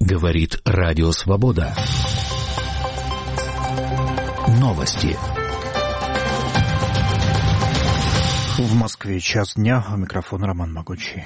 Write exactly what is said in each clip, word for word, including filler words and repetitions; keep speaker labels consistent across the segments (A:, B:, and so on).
A: Говорит Радио Свобода. Новости.
B: В Москве час дня. У микрофона Роман Могучий.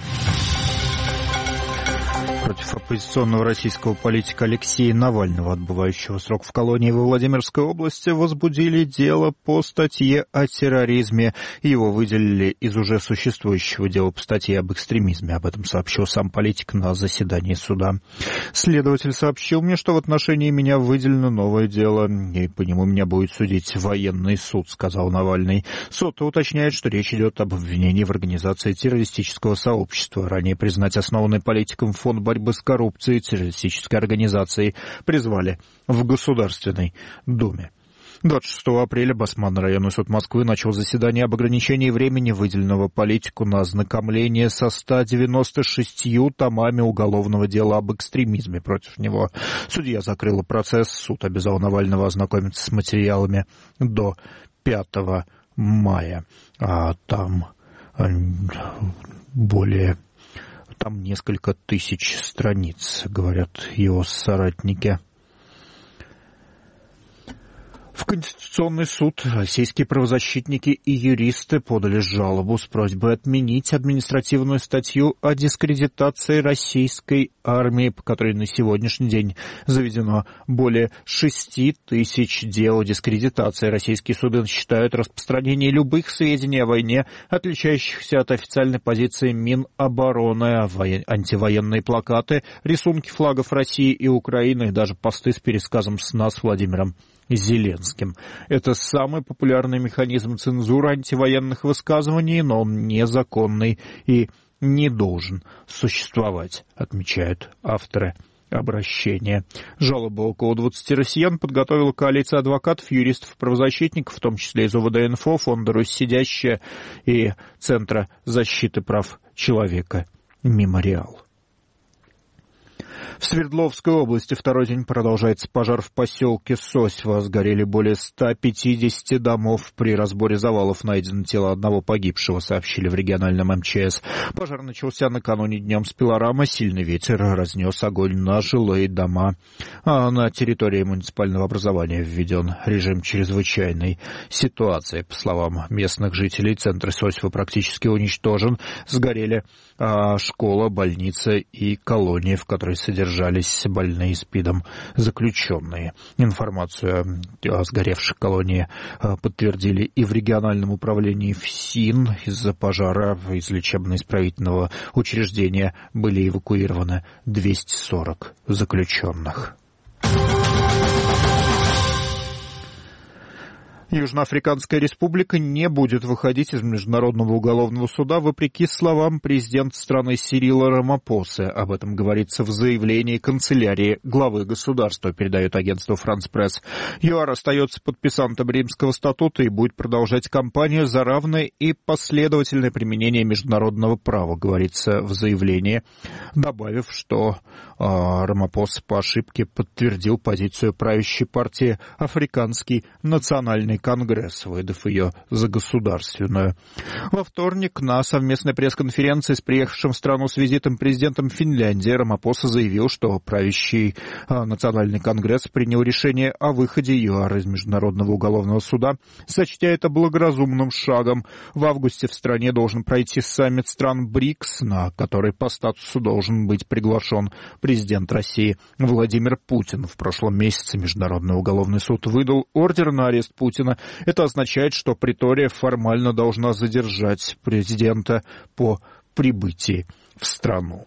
B: Против оппозиционного российского политика Алексея Навального, отбывающего срок в колонии во Владимирской области, возбудили дело по статье о терроризме. Его выделили из уже существующего дела по статье об экстремизме. Об этом сообщил сам политик на заседании суда. Следователь сообщил мне, что в отношении меня выделено новое дело, и по нему меня будет судить военный суд, сказал Навальный. Суд уточняет, что речь идет об обвинении в организации террористического сообщества, ранее признать основанный политиком фонд борьбы с коррупцией террористической организацией призвали в Государственной Думе. двадцать шестого апреля Басманный районный суд Москвы начал заседание об ограничении времени, выделенного политику на ознакомление со ста девяноста шестью томами уголовного дела об экстремизме против него. Судья закрыла процесс, суд обязал Навального ознакомиться с материалами до пятого мая. А там более... Там несколько тысяч страниц, говорят его соратники. В Конституционный суд российские правозащитники и юристы подали жалобу с просьбой отменить административную статью о дискредитации российской армии, по которой на сегодняшний день заведено более шести тысяч дел дискредитации. Российские суды считают распространение любых сведений о войне, отличающихся от официальной позиции Минобороны, антивоенные плакаты, рисунки флагов России и Украины и даже посты с пересказом сна с Владимиром Зеленским. Это самый популярный механизм цензуры антивоенных высказываний, но он незаконный и не должен существовать, отмечают авторы обращения. Жалобы около двадцати россиян подготовила коалиция адвокатов, юристов, правозащитников, в том числе из ОВД-Инфо, Фонда «Русь сидящая» и Центра защиты прав человека «Мемориал». В Свердловской области второй день продолжается пожар в поселке Сосьва. Сгорели более ста пятидесяти домов. При разборе завалов найдено тело одного погибшего, сообщили в региональном эм че эс. Пожар начался накануне днем с пилорама. Сильный ветер разнес огонь на жилые дома. А на территории муниципального образования введен режим чрезвычайной ситуации. По словам местных жителей, центр Сосьва практически уничтожен. Сгорели а, школа, больница и колония, в которой содержались больные СПИДом заключенные. Информацию о сгоревшей колонии подтвердили и в региональном управлении ФСИН. Из-за пожара из лечебно-исправительного учреждения были эвакуированы двести сорок заключенных. Южноафриканская республика не будет выходить из Международного уголовного суда, вопреки словам президента страны Сирила Рамапосы. Об этом говорится в заявлении канцелярии главы государства, передает агентство «Франс Пресс». ЮАР остается подписантом Римского статута и будет продолжать кампанию за равное и последовательное применение международного права, говорится в заявлении, добавив, что э, Рамапоса по ошибке подтвердил позицию правящей партии «Африканский национальный Конгресс», выдав ее за государственную. Во вторник на совместной пресс-конференции с приехавшим в страну с визитом президентом Финляндии Рамапоса заявил, что правящий а, Национальный Конгресс принял решение о выходе ЮАР из Международного уголовного суда, сочтя это благоразумным шагом. В августе в стране должен пройти саммит стран БРИКС, на который по статусу должен быть приглашен президент России Владимир Путин. В прошлом месяце Международный уголовный суд выдал ордер на арест Путина. Это означает, что Претория формально должна задержать президента по прибытии в страну.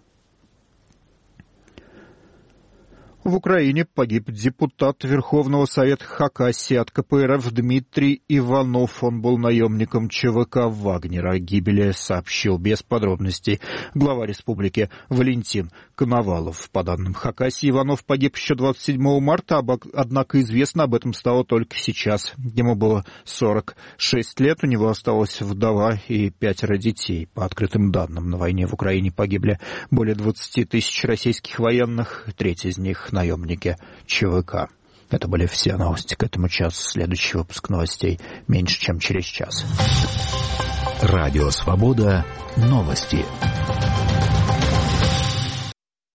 B: В Украине погиб депутат Верховного Совета Хакасии от ка пэ эр эф Дмитрий Иванов. Он был наемником ЧВК Вагнера. О гибели сообщил без подробностей глава республики Валентин Коновалов. По данным Хакасии, Иванов погиб еще двадцать седьмого марта, однако известно об этом стало только сейчас. Ему было сорок шесть лет, у него осталась вдова и пятеро детей. По открытым данным, на войне в Украине погибли более двадцати тысяч российских военных, треть из них наемники ЧВК. Это были все новости к этому часу. Следующий выпуск новостей меньше, чем через час.
A: Радио Свобода. Новости.